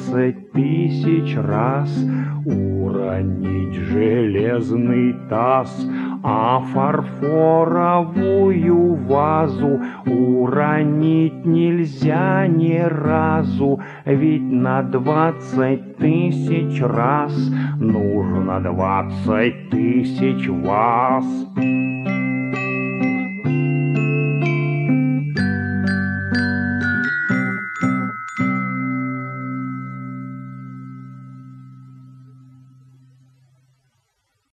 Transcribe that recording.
20 тысяч раз уронить железный таз, а фарфоровую вазу уронить нельзя ни разу, ведь на 20 тысяч раз нужно 20 тысяч вас.